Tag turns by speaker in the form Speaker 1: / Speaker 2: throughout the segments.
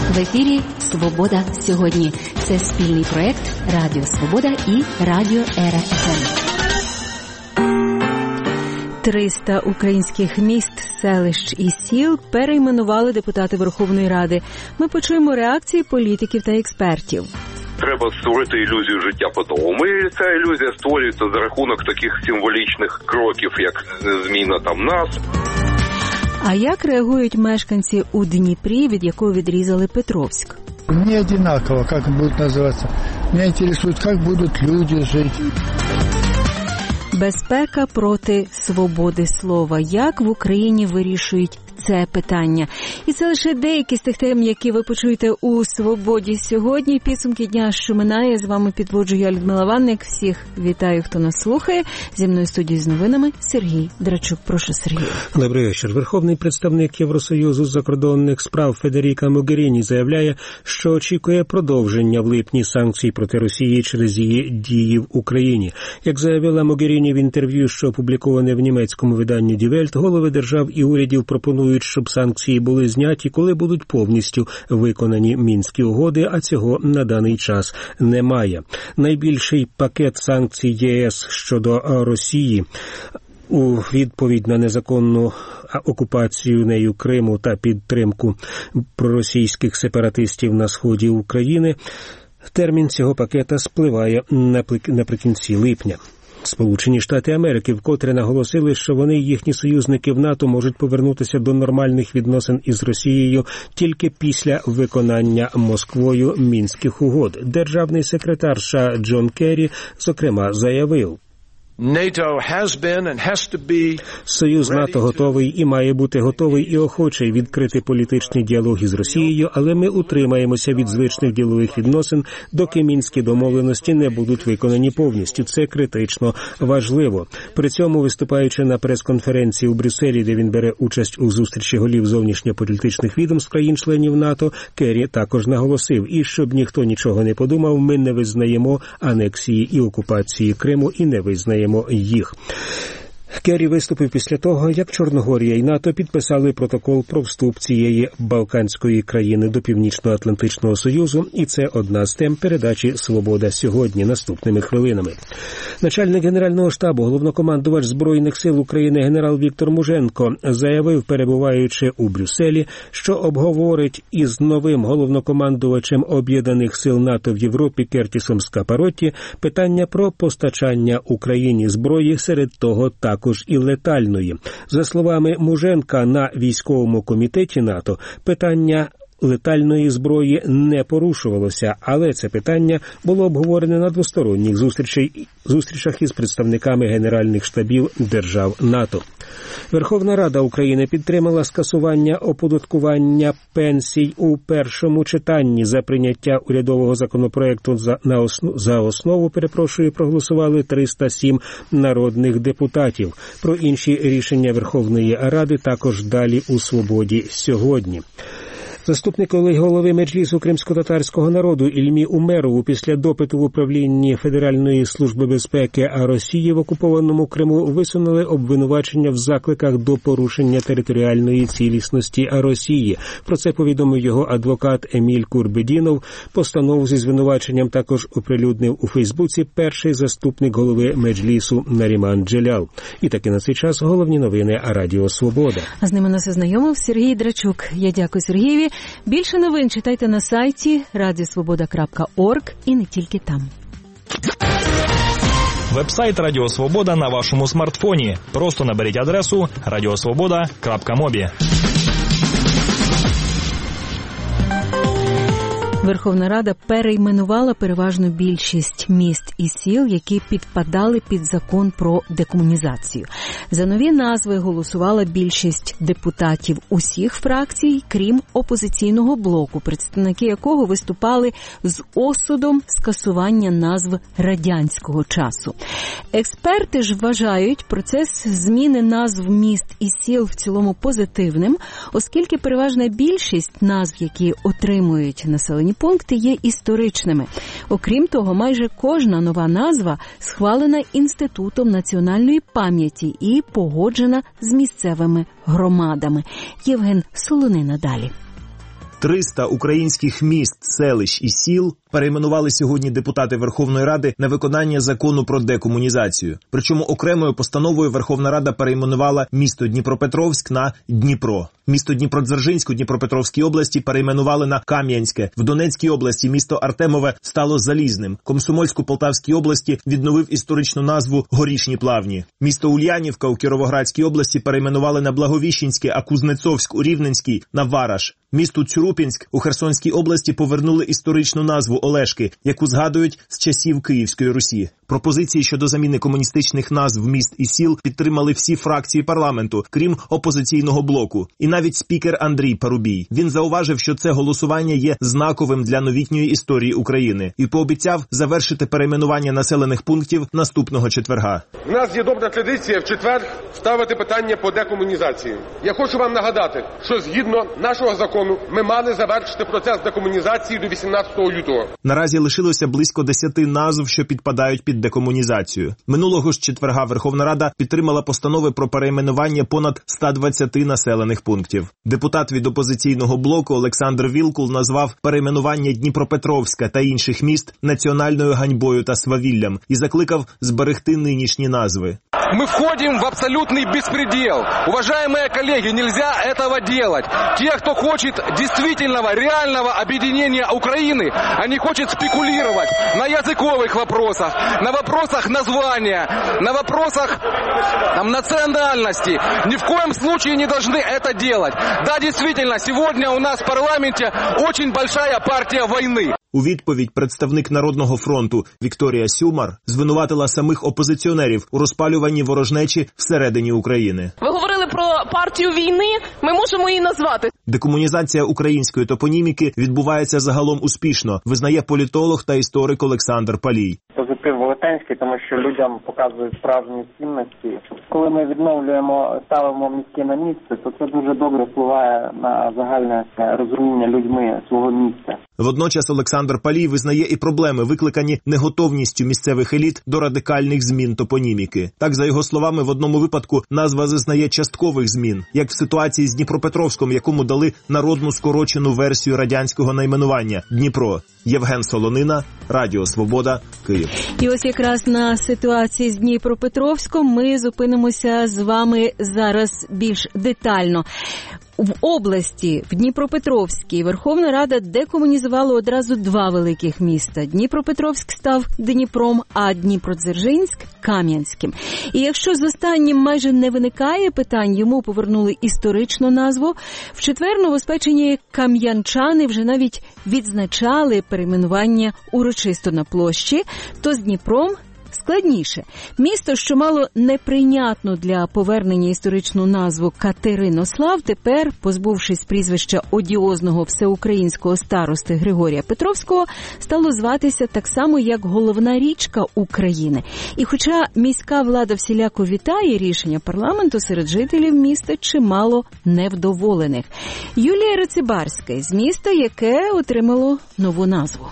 Speaker 1: В ефірі «Свобода сьогодні». Це спільний проєкт Радіо Свобода і Радіо Ера ФМ. 300 українських міст, селищ і сіл перейменували депутати Верховної Ради. Ми почуємо реакції політиків та експертів.
Speaker 2: Треба створити ілюзію життя по-новому. І ця ілюзія створюється за рахунок таких символічних кроків, як зміна там назв.
Speaker 1: А як реагують мешканці у Дніпрі, від якого відрізали Петровськ?
Speaker 3: Мне одинаково, как будет называться. Меня интересует, как будут люди жить.
Speaker 1: Безпека проти свободи слова. Як в Україні вирішують це питання? І це лише деякі з тих тем, які ви почуєте у «Свободі сьогодні». Підсумки дня, що минає. З вами підводжу я, Людмила Ванник. Всіх вітаю, хто нас слухає. Зі мною в студії з новинами Сергій Драчук. Прошу, Сергій.
Speaker 4: Добрий вечір. Верховний представник Євросоюзу з закордонних справ Федеріка Могеріні заявляє, що очікує продовження в липні санкцій проти Росії через її дії в Україні. Як заявила Могеріні в інтерв'ю, що опубліковане в німецькому виданні Die Welt, голови держав і урядів пропонують, щоб санкції були зняті, коли будуть повністю виконані Мінські угоди, а цього на даний час немає. Найбільший пакет санкцій ЄС щодо Росії у відповідь на незаконну окупацію нею Криму та підтримку проросійських сепаратистів на сході України, термін цього пакета спливає наприкінці липня. Сполучені Штати Америки вкотре наголосили, що вони і їхні союзники в НАТО можуть повернутися до нормальних відносин із Росією тільки після виконання Москвою Мінських угод. Державний секретар США Джон Керрі, зокрема, заявив: Союз НАТО готовий і має бути готовий і охочий відкрити політичний діалог із Росією, але ми утримаємося від звичних ділових відносин, доки мінські домовленості не будуть виконані повністю. Це критично важливо. При цьому, виступаючи на прес-конференції у Брюсселі, де він бере участь у зустрічі голів зовнішньополітичних відомств країн-членів НАТО, Керрі також наголосив: і щоб ніхто нічого не подумав, ми не визнаємо анексії і окупації Криму і не визнаємо їх. Керрі виступив після того, як Чорногорія і НАТО підписали протокол про вступ цієї балканської країни до Північно-Атлантичного Союзу, і це одна з тем передачі «Свобода сьогодні» наступними хвилинами. Начальник Генерального штабу, головнокомандувач Збройних сил України генерал Віктор Муженко заявив, перебуваючи у Брюсселі, що обговорить із новим головнокомандувачем Об'єднаних сил НАТО в Європі Кертісом Скапаротті питання про постачання Україні зброї, серед того також і летальної. За словами Муженка, на військовому комітеті НАТО питання летальної зброї не порушувалося, але це питання було обговорене на двосторонніх зустрічах із представниками генеральних штабів держав НАТО. Верховна Рада України підтримала скасування оподаткування пенсій у першому читанні. За прийняття урядового законопроекту за основу, проголосували 307 народних депутатів. Про інші рішення Верховної Ради також далі у «Свободі сьогодні». Заступник голови Меджлісу кримсько-татарського народу Ільмі Умерову після допиту в управлінні Федеральної служби безпеки Росії в окупованому Криму висунули обвинувачення в закликах до порушення територіальної цілісності Росії. Про це повідомив його адвокат Еміль Курбедінов. Постанову зі звинуваченням також оприлюднив у Фейсбуці перший заступник голови Меджлісу Наріман Джелял. І таки на цей час головні новини Радіо Свобода.
Speaker 1: А з ними нас ознайомив Сергій Драчук. Я дякую Сергієві. Більше новин читайте на сайті radiosvoboda.org і не тільки там.
Speaker 5: Веб-сайт Радіо Свобода на вашому смартфоні. Просто наберіть адресу radiosvoboda.mobi.
Speaker 1: Верховна Рада перейменувала переважну більшість міст і сіл, які підпадали під закон про декомунізацію. За нові назви голосувала більшість депутатів усіх фракцій, крім опозиційного блоку, представники якого виступали з осудом скасування назв радянського часу. Експерти ж вважають процес зміни назв міст і сіл в цілому позитивним, оскільки переважна більшість назв, які отримують населені пункти, є історичними. Окрім того, майже кожна нова назва схвалена Інститутом національної пам'яті і погоджена з місцевими громадами. Євген Солонина далі.
Speaker 6: 300 українських міст, селищ і сіл перейменували сьогодні депутати Верховної Ради на виконання закону про декомунізацію. Причому окремою постановою Верховна Рада перейменувала місто Дніпропетровськ на Дніпро. Місто Дніпродзержинськ у Дніпропетровській області перейменували на Кам'янське. В Донецькій області місто Артемове стало Залізним. Комсомольськ у Полтавській області відновив історичну назву Горішні Плавні. Місто Ульянівка у Кіровоградській області перейменували на Благовіщенське, а Кузнецовськ у Рівненській на Вараш. Місту Цюрупінськ у Херсонській області повернули історичну назву Олешки, яку згадують з часів Київської Русі. Пропозиції щодо заміни комуністичних назв міст і сіл підтримали всі фракції парламенту, крім опозиційного блоку. І навіть спікер Андрій Парубій. Він зауважив, що це голосування є знаковим для новітньої історії України і пообіцяв завершити перейменування населених пунктів наступного четверга.
Speaker 7: У нас є добра традиція в четвер ставити питання по декомунізації. Я хочу вам нагадати, що згідно нашого закону ми мали завершити процес декомунізації до 18 лютого.
Speaker 6: Наразі лишилося близько 10 назв, що підпадають під декомунізацію. Минулого ж четверга Верховна Рада підтримала постанови про перейменування понад 120 населених пунктів. Депутат від опозиційного блоку Олександр Вілкул назвав перейменування Дніпропетровська та інших міст національною ганьбою та свавіллям і закликав зберегти нинішні назви.
Speaker 8: Мы входим в абсолютный беспредел. Уважаемые коллеги, нельзя этого делать. Те, кто хочет действительного, реального объединения Украины, а не хочет спекулировать на языковых вопросах, на вопросах названия, на вопросах национальности, ни в коем случае не должны это делать. Да, действительно, сегодня у нас в парламенте очень большая партия войны.
Speaker 6: У відповідь представник Народного фронту Вікторія Сюмар звинуватила самих опозиціонерів у розпалюванні ворожнечі всередині України.
Speaker 9: Ви говорили про партію війни, ми можемо її назвати.
Speaker 6: Декомунізація української топоніміки відбувається загалом успішно, визнає політолог та історик Олександр Палій.
Speaker 10: Позитив велетенський, тому що людям показують справжні цінності. Коли ми відновлюємо, ставимо міське на місце, то це дуже добре впливає на загальне розуміння людьми свого місця.
Speaker 6: Водночас Олександр Палій визнає і проблеми, викликані неготовністю місцевих еліт до радикальних змін топоніміки. Так, за його словами, в одному випадку назва зазнає часткових змін, як в ситуації з Дніпропетровськом, якому дали народну скорочену версію радянського найменування – Дніпро. Євген Солонина, Радіо Свобода, Київ.
Speaker 1: І ось якраз на ситуації з Дніпропетровськом ми зупинимося з вами зараз більш детально. В області, в Дніпропетровській, Верховна Рада декомунізувала одразу два великих міста. Дніпропетровськ став Дніпром, а Дніпродзержинськ – Кам'янським. І якщо з останнім майже не виникає питань, йому повернули історичну назву, в четвер новоспечені кам'янчани вже навіть відзначали перейменування урочисто на площі, то з Дніпром складніше. Місто, що мало неприйнятну для повернення історичну назву Катеринослав, тепер, позбувшись прізвища одіозного всеукраїнського старости Григорія Петровського, стало зватися так само, як головна річка України. І хоча міська влада всіляко вітає рішення парламенту, серед жителів міста чимало невдоволених. Юлія Рацибарська з міста, яке отримало нову назву.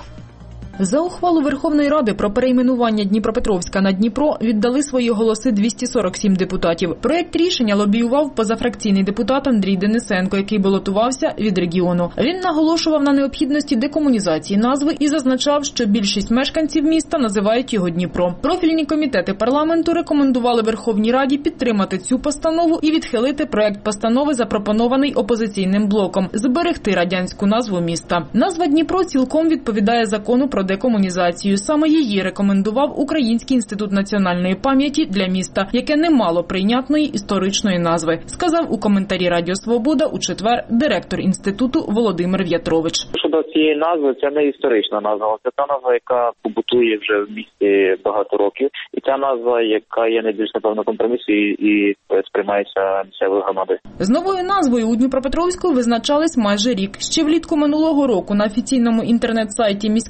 Speaker 11: За ухвалу Верховної Ради про перейменування Дніпропетровська на Дніпро віддали свої голоси 247 депутатів. Проєкт рішення лобіював позафракційний депутат Андрій Денисенко, який балотувався від регіону. Він наголошував на необхідності декомунізації назви і зазначав, що більшість мешканців міста називають його Дніпро. Профільні комітети парламенту рекомендували Верховній Раді підтримати цю постанову і відхилити проєкт постанови, запропонований опозиційним блоком – зберегти радянську назву міста. Назва Дніпро цілком відповідає закону про декомунізацію. Саме її рекомендував Український інститут національної пам'яті для міста, яке не мало прийнятної історичної назви, сказав у коментарі Радіо Свобода у четвер директор інституту Володимир В'ятрович.
Speaker 12: Щодо цієї назви, це не історична назва, це та назва, яка побутує вже в місті багато років, і ця назва, яка є найбільш, напевно, компромісом і сприймається місцевою громадою.
Speaker 11: З новою назвою у Дніпропетровську визначались майже рік. Ще влітку минулого року на офіційному інтернет-сайті міськради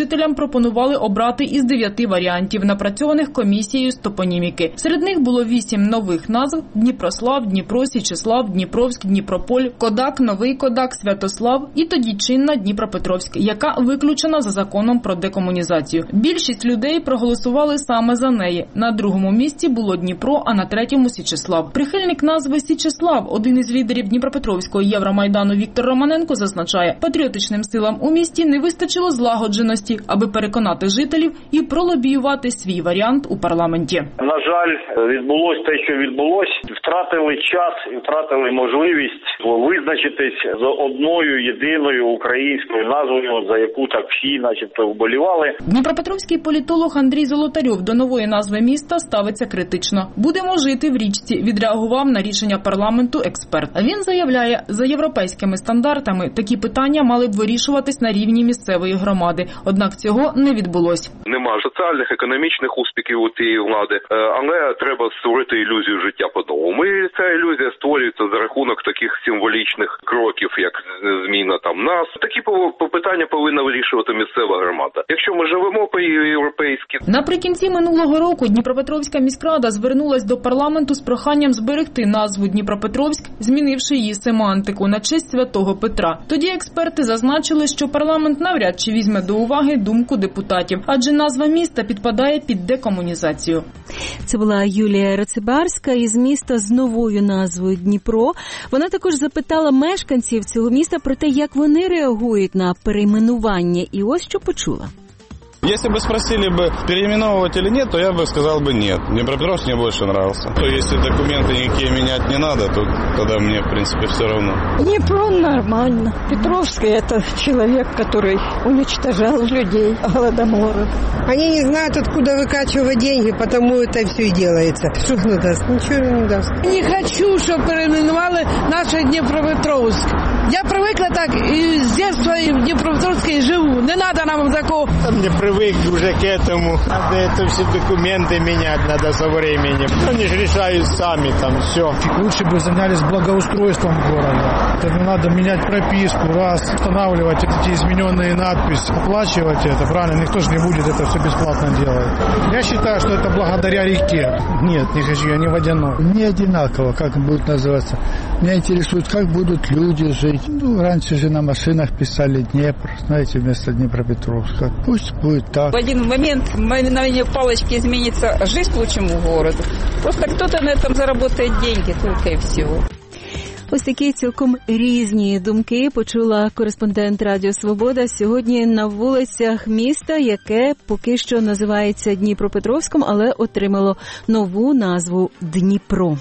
Speaker 11: жителям пропонували обрати із 9 варіантів, напрацьованих комісією з топоніміки. Серед них було 8 нових назв – Дніпрослав, Дніпро, Січеслав, Дніпровськ, Дніпрополь, Кодак, Новий Кодак, Святослав і тоді чинна Дніпропетровськ, яка виключена за законом про декомунізацію. Більшість людей проголосували саме за неї. На другому місці було Дніпро, а на третьому – Січеслав. Прихильник назви Січеслав, один із лідерів Дніпропетровського Євромайдану Віктор Романенко зазначає, патріотичним силам у місті не вистачило злагодженості, аби переконати жителів і пролобіювати свій варіант у парламенті.
Speaker 13: На жаль, відбулось те, що відбулось. Втратили час і втратили можливість визначитись з одною єдиною українською назвою, за яку так всі начебто вболівали.
Speaker 11: Дніпропетровський політолог Андрій Золотарьов до нової назви міста ставиться критично. «Будемо жити в річці», відреагував на рішення парламенту експерт. Він заявляє, за європейськими стандартами такі питання мали б вирішуватись на рівні місцевої громади. Однак цього не відбулось.
Speaker 2: Нема соціальних, економічних успіхів у тієї влади, але треба створити ілюзію життя по-новому. І ця ілюзія створюється за рахунок таких символічних кроків, як зміна там нас. Такі питання повинна вирішувати місцева громада. Якщо ми живемо по-європейськи.
Speaker 11: Наприкінці минулого року Дніпропетровська міськрада звернулась до парламенту з проханням зберегти назву Дніпропетровськ, змінивши її семантику на честь Святого Петра. Тоді експерти зазначили, що парламент навряд чи візьме до уваги думку депутатів, адже назва міста підпадає під декомунізацію.
Speaker 1: Це була Юлія Рацибарська із міста з новою назвою Дніпро. Вона також запитала мешканців цього міста про те, як вони реагують на перейменування. І ось що почула.
Speaker 14: Если бы спросили бы, переименовывать или нет, то я бы сказал бы нет. Днепропетровск мне больше нравился. То если документы никакие менять не надо, то тогда мне, в принципе, все равно.
Speaker 15: Днепро нормально. Петровский – это человек, который уничтожал людей, голодоморов.
Speaker 16: Они не знают, откуда выкачивать деньги, потому это все и делается. Что оно даст? Ничего не даст.
Speaker 17: Не хочу, чтобы переименовали наш Днепропетровск. Я привыкла так, и с детства и в Днепропетровске живу. Не надо нам такого.
Speaker 18: Не привык уже к этому. Надо это все документы менять, надо со временем. Они же решают сами там все.
Speaker 3: Лучше бы занялись благоустройством города. Это надо менять прописку, раз, устанавливать эти измененные надписи, оплачивать это, правильно? Никто же не будет это все бесплатно делать. Я считаю, что это благодаря реке. Нет, не хочу, я не водяной. Не одинаково, как будет называться. Меня интересует, как будут люди жить. Ну, раньше же на машинах писали Днепр, знаете, вместо Днепропетровска. Пусть будет так.
Speaker 19: В один момент мгновение палочки изменится жизнь к лучшему городу. Просто кто-то на этом заработает деньги, только и всего.
Speaker 1: Ось такі цілком різні думки почула кореспондент Радіо Свобода сьогодні на вулицях міста, яке поки що називається Дніпропетровськом, але отримало нову назву Дніпро.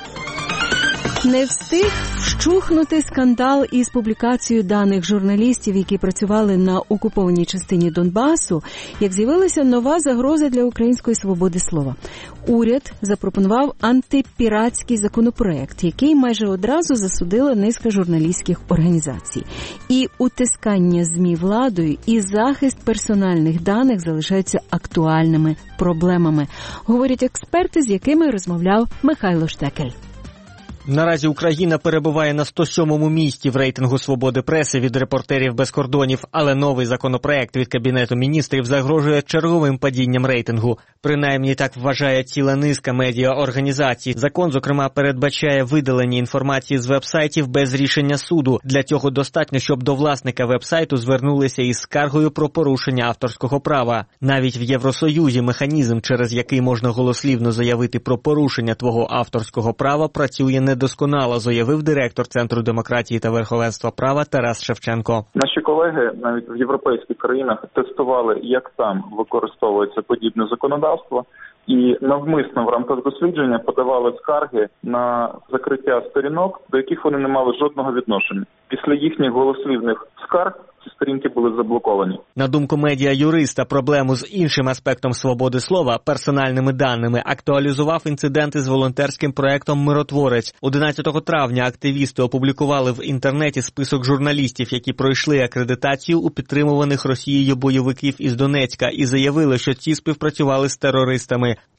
Speaker 1: Не встиг вщухнути скандал із публікацією даних журналістів, які працювали на окупованій частині Донбасу, як з'явилася нова загроза для української свободи слова. Уряд запропонував антипіратський законопроект, який майже одразу засудила низка журналістських організацій. І утискання ЗМІ владою, і захист персональних даних залишаються актуальними проблемами, говорять експерти, з якими розмовляв Михайло Штекель.
Speaker 20: Наразі Україна перебуває на 107-му місці в рейтингу свободи преси від «Репортерів без кордонів», але новий законопроект від Кабінету міністрів загрожує черговим падінням рейтингу. Принаймні так вважає ціла низка медіаорганізацій. Закон, зокрема, передбачає видалення інформації з веб-сайтів без рішення суду. Для цього достатньо, щоб до власника веб-сайту звернулися із скаргою про порушення авторського права. Навіть в Євросоюзі механізм, через який можна голослівно заявити про порушення твого авторського права, працює недосконало, заявив директор Центру демократії та верховенства права Тарас Шевченко.
Speaker 21: Наші колеги навіть в європейських країнах тестували, як там використовується подібне законодавство, і навмисно в рамках дослідження подавали скарги на закриття сторінок, до яких вони не мали жодного відношення. Після їхніх голослівних скарг ці сторінки були заблоковані.
Speaker 20: На думку медіа-юриста, проблему з іншим аспектом свободи слова – персональними даними – актуалізував інцидент із волонтерським проектом «Миротворець». 11 травня активісти опублікували в інтернеті список журналістів, які пройшли акредитацію у підтримуваних Росією бойовиків із Донецька, і заявили, що ці співпрацювали з терористами.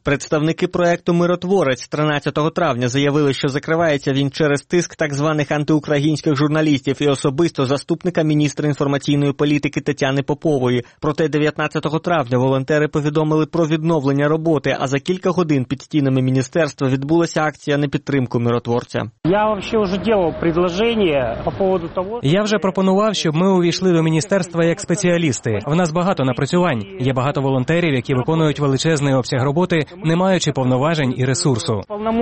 Speaker 20: Представники проекту «Миротворець» 13 травня заявили, що закривається він через тиск так званих антиукраїнських журналістів і особисто заступника міністра інформаційної політики Тетяни Попової. Проте 19 травня волонтери повідомили про відновлення роботи, а за кілька годин під стінами міністерства відбулася акція на підтримку «Миротворця».
Speaker 4: Я вже пропонував, щоб ми увійшли до міністерства як спеціалісти. В нас багато напрацювань. Є багато волонтерів, які виконують величезний обсяг роботи, не маючи повноважень і ресурсу.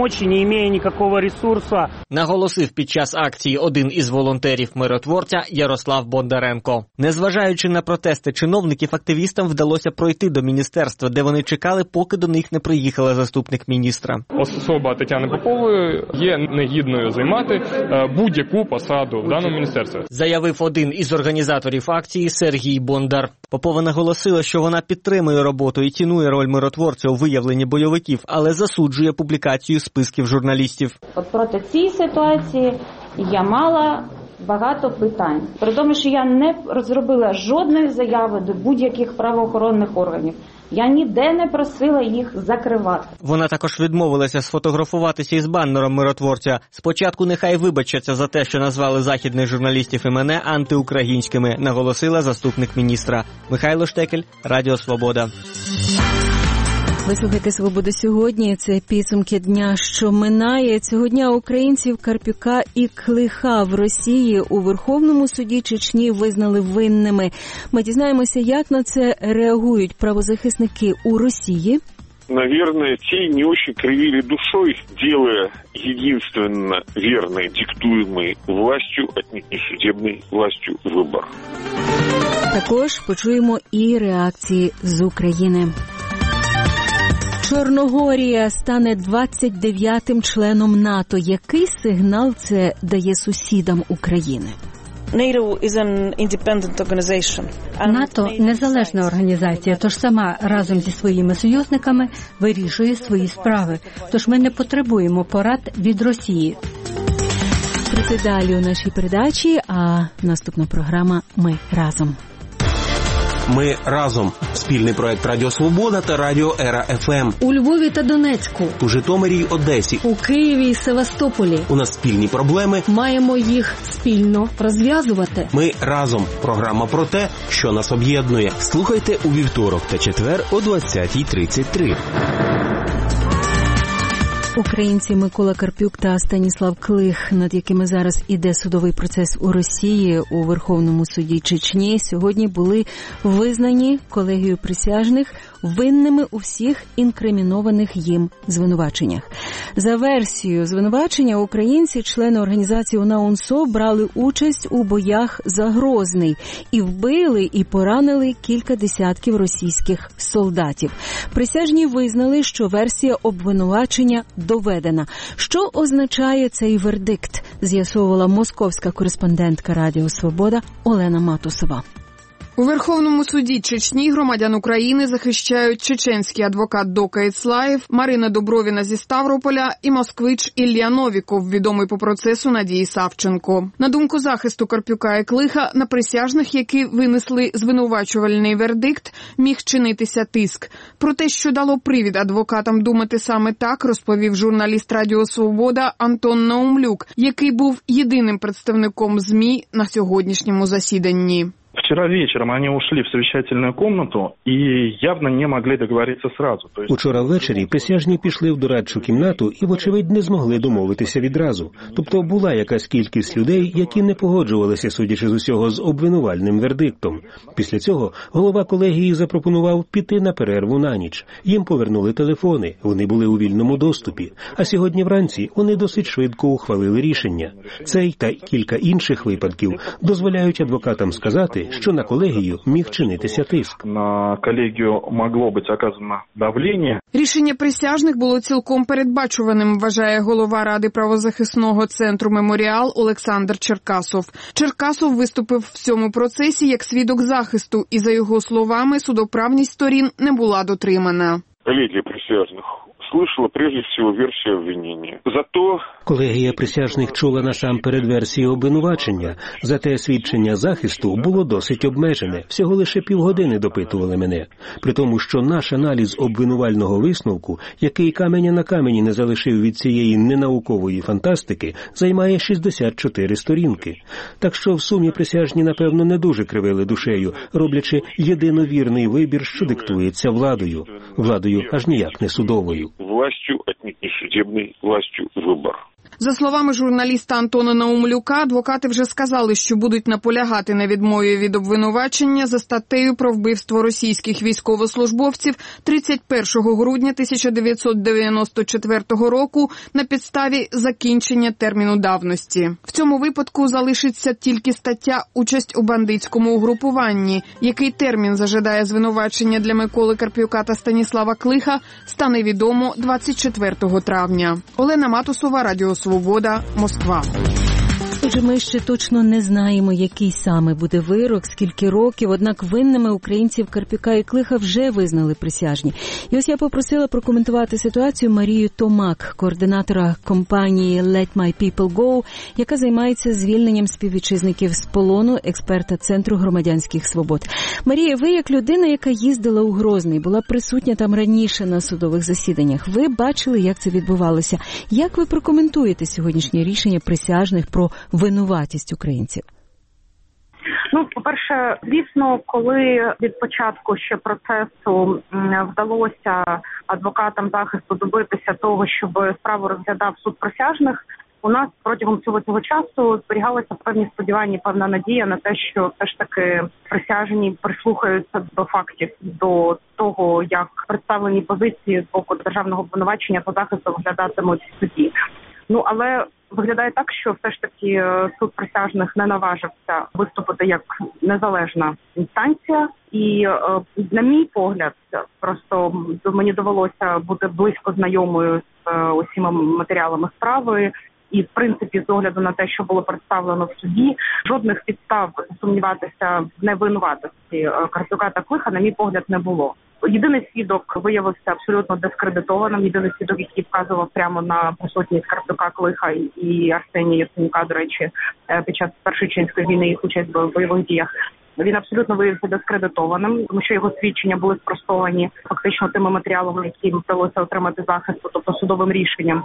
Speaker 20: Наголосив під час акції один із волонтерів «Миротворця» Ярослав Бондаренко. Незважаючи на протести чиновників, активістам вдалося пройти до міністерства, де вони чекали, поки до них не приїхала заступник міністра.
Speaker 22: Особа Тетяни Попової є негідною займати будь-яку посаду в даному міністерстві.
Speaker 20: Заявив один із організаторів акції Сергій Бондар. Попова наголосила, що вона підтримує роботу і цінує роль миротворця у виявленні бойовиків, але засуджує публікацію списків журналістів.
Speaker 23: От проти цієї ситуації я мала багато питань. При тому, що я не розробила жодної заяви до будь-яких правоохоронних органів. Я ніде не просила їх закривати.
Speaker 20: Вона також відмовилася сфотографуватися із баннером миротворця. Спочатку нехай вибачаться за те, що назвали західних журналістів і мене антиукраїнськими, наголосила заступник міністра. Михайло Штекель, Радіо Свобода.
Speaker 1: Ви слухаєте «Свободу сьогодні». Це підсумки дня, що минає. Цього дня українців Карпюка і Клиха в Росії у Верховному суді Чечні визнали винними. Ми дізнаємося, як на це реагують правозахисники у Росії.
Speaker 24: Наверное, те не очень кривили душой, делая единственно верный, диктуемый властью, отнюдь не судебной властью, выбор.
Speaker 1: Також почуємо і реакції з України. Чорногорія стане 29-м членом НАТО. Який сигнал це дає сусідам України?
Speaker 25: НАТО – незалежна організація, тож сама разом зі своїми союзниками вирішує свої справи. Тож ми не потребуємо порад від Росії.
Speaker 1: Про це далі у нашій передачі, а наступна програма «Ми разом».
Speaker 26: Ми разом. Спільний проект Радіо Свобода та Радіо Ера ФМ.
Speaker 25: У Львові та Донецьку.
Speaker 26: У Житомирі й Одесі.
Speaker 25: У Києві і Севастополі.
Speaker 26: У нас спільні проблеми.
Speaker 25: Маємо їх спільно розв'язувати.
Speaker 26: Ми разом. Програма про те, що нас об'єднує. Слухайте у вівторок та четвер о 20:33.
Speaker 1: Українці Микола Карпюк та Станіслав Клих, над якими зараз іде судовий процес у Росії у Верховному суді Чечні, сьогодні були визнані колегією присяжних винними у всіх інкримінованих їм звинуваченнях. За версією звинувачення, українці, члени організації УНАУНСО, брали участь у боях за Грозний і вбили і поранили кілька десятків російських солдатів. Присяжні визнали, що версія обвинувачення доведена. Що означає цей вердикт, з'ясовувала московська кореспондентка Радіо Свобода Олена Матусова.
Speaker 27: У Верховному суді Чечні громадян України захищають чеченський адвокат Дока Іцлаєв, Марина Дубровіна зі Ставрополя і москвич Ілля Новіков, відомий по процесу Надії Савченко. На думку захисту Карпюка і Клиха, на присяжних, які винесли звинувачувальний вердикт, міг чинитися тиск. Про те, що дало привід адвокатам думати саме так, розповів журналіст Радіо Свобода Антон Наумлюк, який був єдиним представником ЗМІ на сьогоднішньому засіданні.
Speaker 28: Вчера вечером они ушли в совещательную комнату и явно не могли договориться сразу.
Speaker 29: Учора ввечері присяжні пішли в дорадчу кімнату і, вочевидь, не змогли домовитися відразу. Тобто була якась кількість людей, які не погоджувалися, судячи з усього, з обвинувальним вердиктом. Після цього голова колегії запропонував піти на перерву на ніч. Їм повернули телефони, вони були у вільному доступі. А сьогодні вранці вони досить швидко ухвалили рішення. Цей та кілька інших випадків дозволяють адвокатам сказати, що на колегію міг чинитися тиск.
Speaker 28: На колегію могло бути оказано давлення.
Speaker 27: Рішення присяжних було цілком передбачуваним, вважає голова Ради правозахисного центру «Меморіал» Олександр Черкасов. Черкасов виступив в цьому процесі як свідок захисту, і, за його словами, судоправність сторін не була дотримана.
Speaker 24: Колегія присяжних услышала прежде всего версию обвинения. Зато
Speaker 29: колегія присяжних чула насамперед версію обвинувачення, зате свідчення захисту було досить обмежене. Всього лише півгодини допитували мене. При тому, що наш аналіз обвинувального висновку, який каменя на камені не залишив від цієї ненаукової фантастики, займає 64 сторінки. Так що в сумі присяжні, напевно, не дуже кривили душею, роблячи єдиновірний вибір, що диктується владою. Владою аж ніяк не судовою.
Speaker 24: Властю, отнюдь не судебной, властью выбор.
Speaker 27: За словами журналіста Антона Наумлюка, адвокати вже сказали, що будуть наполягати на відмові від обвинувачення за статтею про вбивство російських військовослужбовців 31 грудня 1994 року на підставі закінчення терміну давності. В цьому випадку залишиться тільки стаття «Участь у бандитському угрупуванні», який термін зажидає звинувачення для Миколи Карп'юка та Станіслава Клиха, стане відомо 24 травня. Олена Матусова, Радіо Свобода, Москва.
Speaker 1: Отже, ми ще точно не знаємо, який саме буде вирок, скільки років, однак винними українців Карп'юка і Клиха вже визнали присяжні. І ось я попросила прокоментувати ситуацію Марію Томак, координатора компанії Let My People Go, яка займається звільненням співвітчизників з полону, експерта Центру громадянських свобод. Марія, ви як людина, яка їздила у Грозний, була присутня там раніше на судових засіданнях. Ви бачили, як це відбувалося. Як ви прокоментуєте сьогоднішнє рішення присяжних про винуватість українців?
Speaker 2: По-перше, звісно, коли від початку ще процесу вдалося адвокатам захисту добитися того, щоб справу розглядав суд присяжних, у нас протягом цього часу зберігалися певні сподівання, певна надія на те, що все ж таки присяжні прислухаються до фактів, до того, як представлені позиції з боку державного обвинувачення та захисту виглядатимуть в суді. Але виглядає так, що все ж таки суд присяжних не наважився виступити як незалежна інстанція. І, на мій погляд, просто мені довелося бути близько знайомою з усіма матеріалами справи. І, в принципі, з огляду на те, що було представлено в суді, жодних підстав сумніватися в невинуватості Карп'юка та Клиха, на мій погляд, не було. Єдиний свідок виявився абсолютно дискредитованим. Єдиний свідок, який вказував прямо на присутність Карп'юка, Клиха і Арсенія Яценюка, до речі, під час Першої чеченської війни їх участь в бойових діях. Він абсолютно виявився дискредитованим, тому що його свідчення були спростовані фактично тими матеріалами, які вдалося отримати захисту, тобто судовим рішенням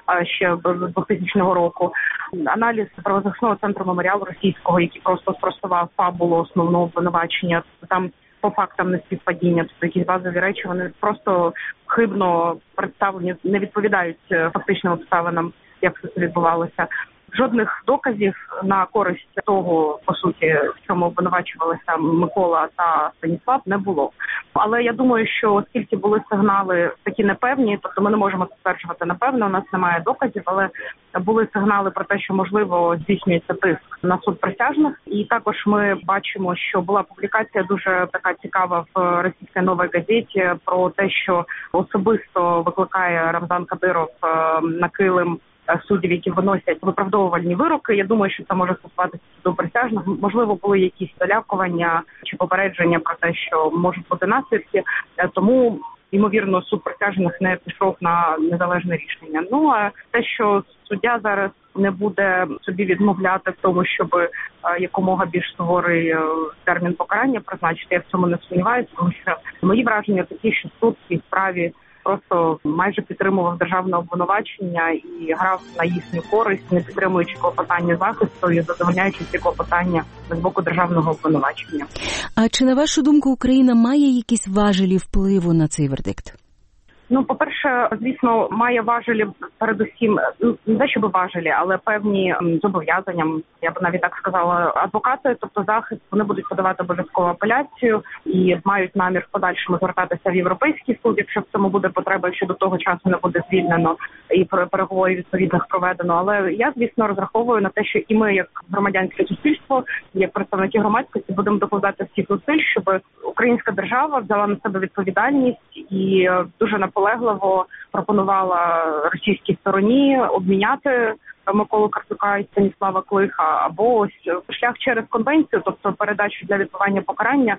Speaker 2: ще з 2000 року. Аналіз правозахисного центру меморіалу російського, який просто спростував фабулу основного обвинувачення, там по фактам неспівпадіння, тобто якісь базові речі, вони просто хибно представлені, не відповідають фактичним обставинам, як все це відбувалося. Жодних доказів на користь того, по суті, в чому обвинувачувалися Микола та Станіслав, не було. Але я думаю, що оскільки були сигнали такі непевні, тобто ми не можемо стверджувати напевно, у нас немає доказів, але були сигнали про те, що, можливо, здійснюється тиск на суд присяжних. І також ми бачимо, що була публікація дуже така цікава в російській «Новій газеті» про те, що особисто викликає Рамзан Кадиров на килим суддів, які виносять виправдовувальні вироки. Я думаю, що це може стосуватися суду присяжних. Можливо, були якісь залякування чи попередження про те, що можуть бути наслідки. Тому, ймовірно, суд присяжних не пішов на незалежне рішення. А те, що суддя зараз не буде собі відмовляти в тому, щоб якомога більш суворий термін покарання призначити, я в цьому не сумніваюся, тому що мої враження такі, що суд в цій справі просто майже підтримував державне обвинувачення і грав на їхню користь, не підтримуючи клопотання захисту і задовольняючи ці клопотання з боку державного обвинувачення.
Speaker 1: А чи, на вашу думку, Україна має якісь важелі впливу на цей вердикт?
Speaker 2: По-перше, звісно, має важелі, передусім, не те, щоб важелі, але певні зобов'язання, я б навіть так сказала, адвокати, тобто захист, вони будуть подавати обов'язкову апеляцію і мають намір в подальшому звертатися в Європейський суд, якщо в цьому буде потреба, якщо до того часу не буде звільнено і переговорів відповідних проведено. Але я, звісно, розраховую на те, що і ми, як громадянське суспільство, як представники громадськості, будемо докладати всіх зусиль, щоб українська держава взяла на себе відповідальність і дуже наполегливо пропонувала російській стороні обміняти Миколу Карп'юка і Станіслава Клиха, або ось шлях через конвенцію, тобто передачу для відбування покарання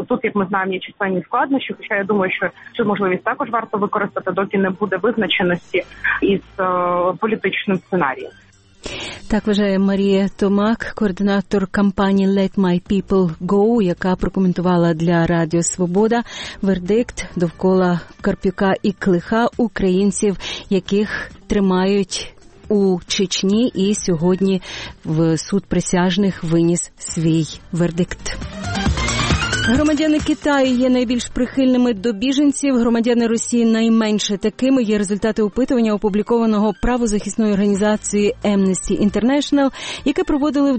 Speaker 2: Тут, як ми знаємо, є численні складнощі, хоча я думаю, що цю можливість також варто використати, доки не буде визначеності із політичним сценарієм.
Speaker 1: Так вважає Марія Томак, координатор кампанії Let My People Go, яка прокоментувала для Радіо Свобода вердикт довкола Карпюка і Клиха, українців, яких тримають у Чечні, і сьогодні в суд присяжних виніс свій вердикт. Громадяни Китаю є найбільш прихильними до біженців, громадяни Росії найменше такими. Є результати опитування, опублікованого правозахисною організацією Amnesty International, яке проводили в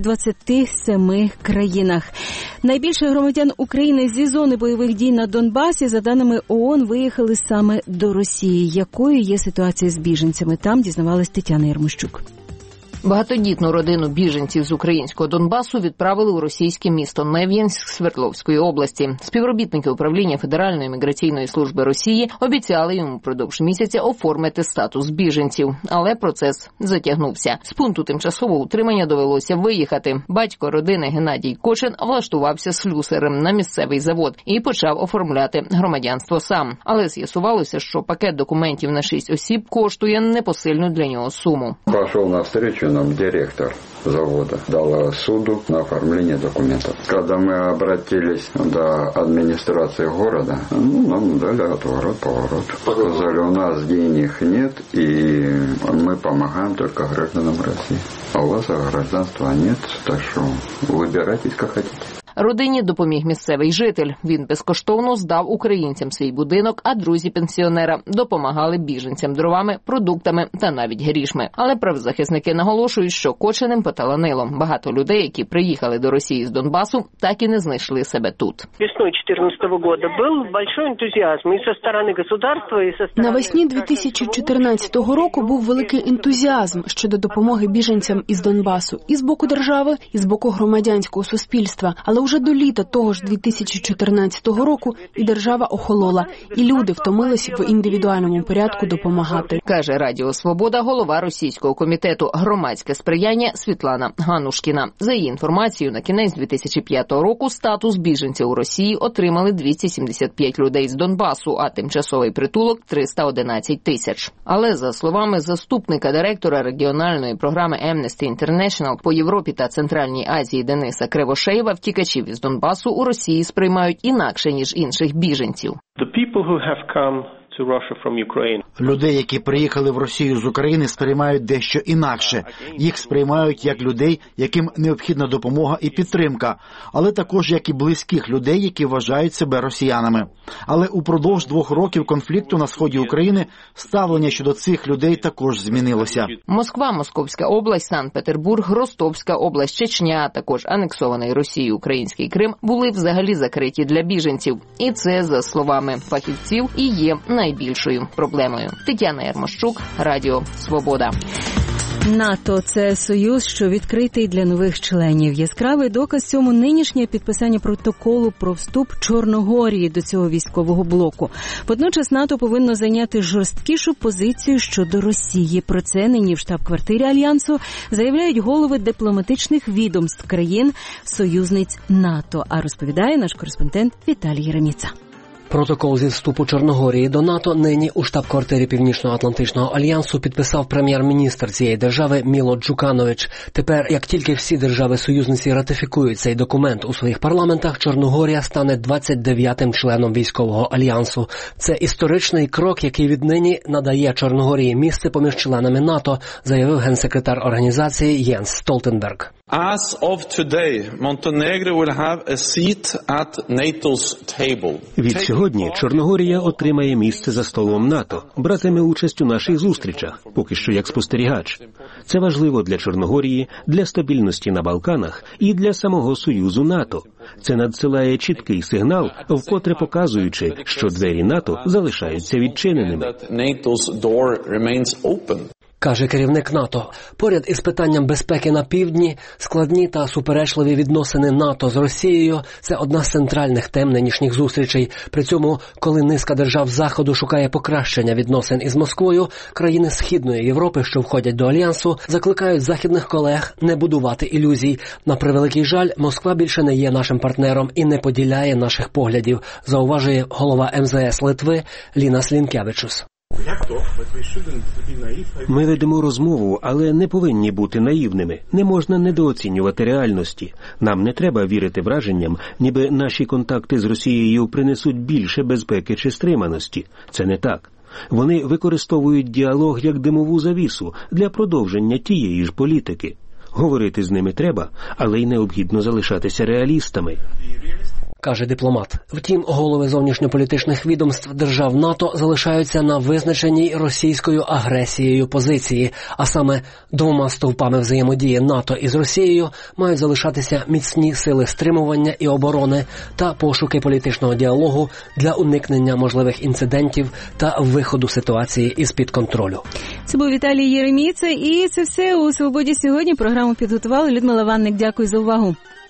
Speaker 1: 27 країнах. Найбільше громадян України зі зони бойових дій на Донбасі, за даними ООН, виїхали саме до Росії. Якою є ситуація з біженцями? Там дізнавалась Тетяна Єрмощук.
Speaker 5: Багатодітну родину біженців з українського Донбасу відправили у російське місто Нев'янськ Свердловської області. Співробітники управління Федеральної міграційної служби Росії обіцяли йому впродовж місяця оформити статус біженців, але процес затягнувся. З пункту тимчасового утримання довелося виїхати. Батько родини Геннадій Кочин влаштувався слюсарем на місцевий завод і почав оформляти громадянство сам. Але з'ясувалося, що пакет документів на 6 осіб коштує непосильну для нього суму.
Speaker 6: Пішов на встречу нам директор завода дал суду на оформление документов. Когда мы обратились до администрации города, нам дали отворот-поворот. Сказали, у нас денег нет, и мы помогаем только гражданам России. А у вас гражданства нет, так что выбирайтесь, как хотите.
Speaker 5: Родині допоміг місцевий житель. Він безкоштовно здав українцям свій будинок, а друзі пенсіонера допомагали біженцям дровами, продуктами та навіть грішми. Але правозахисники наголошують, що Кочиним поталанило. Багато людей, які приїхали до Росії з Донбасу, так і не знайшли себе тут.
Speaker 7: Весною 2014 року був великий ентузіазм і зі сторони государства, і зі сторони...
Speaker 8: Навесні 2014 року був великий ентузіазм щодо допомоги біженцям із Донбасу і з боку держави, і з боку громадянського суспільства. Але уже до літа того ж 2014 року і держава охолола, і люди втомились в індивідуальному порядку допомагати.
Speaker 5: Каже Радіо Свобода голова російського комітету «Громадське сприяння» Світлана Ганушкіна. За її інформацією, на кінець 2005 року статус біженця у Росії отримали 275 людей з Донбасу, а тимчасовий притулок – 311 тисяч. Але, за словами заступника директора регіональної програми Amnesty International по Європі та Центральній Азії Дениса Кривошеєва, втікачів із Донбасу у Росії сприймають інакше, ніж інших біженців.
Speaker 9: Людей, які приїхали в Росію з України, сприймають дещо інакше. Їх сприймають як людей, яким необхідна допомога і підтримка, але також як і близьких людей, які вважають себе росіянами. Але упродовж 2 років конфлікту на сході України ставлення щодо цих людей також змінилося.
Speaker 5: Москва, Московська область, Санкт-Петербург, Ростовська область, Чечня, а також анексований Росією український Крим були взагалі закриті для біженців. І це, за словами фахівців, і є найбільшою проблемою. Тетяна Єрмощук, Радіо Свобода.
Speaker 1: НАТО – це союз, що відкритий для нових членів. Яскравий доказ цьому нинішнє підписання протоколу про вступ Чорногорії до цього військового блоку. Водночас НАТО повинно зайняти жорсткішу позицію щодо Росії. Про це нині в штаб-квартирі Альянсу заявляють голови дипломатичних відомств країн-союзниць НАТО. А розповідає наш кореспондент Віталій Єреміца.
Speaker 10: Протокол зі вступу Чорногорії до НАТО нині у штаб-квартирі Північно-Атлантичного альянсу підписав прем'єр-міністр цієї держави Міло Джуканович. Тепер, як тільки всі держави-союзниці ратифікують цей документ у своїх парламентах, Чорногорія стане 29-м членом військового альянсу. Це історичний крок, який віднині надає Чорногорії місце поміж членами НАТО, заявив генсекретар організації Єнс Столтенберг.
Speaker 11: As of today, Montenegro will have a seat at NATO's table.
Speaker 29: Від сьогодні Чорногорія отримає місце за столом НАТО, братиме участь у наших зустрічах, поки що як спостерігач. Це важливо для Чорногорії, для стабільності на Балканах і для самого Союзу НАТО. Це надсилає чіткий сигнал, вкотре показуючи, що двері НАТО залишаються відчиненими.
Speaker 10: каже керівник НАТО. Поряд із питанням безпеки на півдні, складні та суперечливі відносини НАТО з Росією – це одна з центральних тем нинішніх зустрічей. При цьому, коли низка держав Заходу шукає покращення відносин із Москвою, країни Східної Європи, що входять до Альянсу, закликають західних колег не будувати ілюзій. На превеликий жаль, Москва більше не є нашим партнером і не поділяє наших поглядів, зауважує голова МЗС Литви Лінас Лінкевичус.
Speaker 29: Ми ведемо розмову, але не повинні бути наївними. Не можна недооцінювати реальності. Нам не треба вірити враженням, ніби наші контакти з Росією принесуть більше безпеки чи стриманості. Це не так. Вони використовують діалог як димову завісу для продовження тієї ж політики. Говорити з ними треба, але й необхідно залишатися реалістами,
Speaker 10: каже дипломат. Втім, голови зовнішньополітичних відомств держав НАТО залишаються на визначеній російською агресією позиції, а саме двома стовпами взаємодії НАТО із Росією мають залишатися міцні сили стримування і оборони та пошуки політичного діалогу для уникнення можливих інцидентів та виходу ситуації із-під контролю.
Speaker 1: Це був Віталій Єреміца, і це все у «Свободі сьогодні». Програму підготували Людмила Ванник. Дякую за увагу.